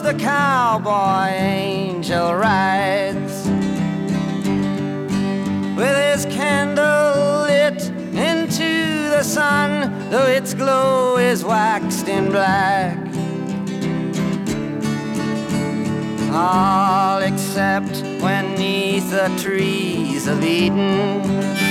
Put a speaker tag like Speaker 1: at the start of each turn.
Speaker 1: the cowboy angel rides, with his candle lit into the sun, though its glow is waxed in black. All except when 'neath the trees of Eden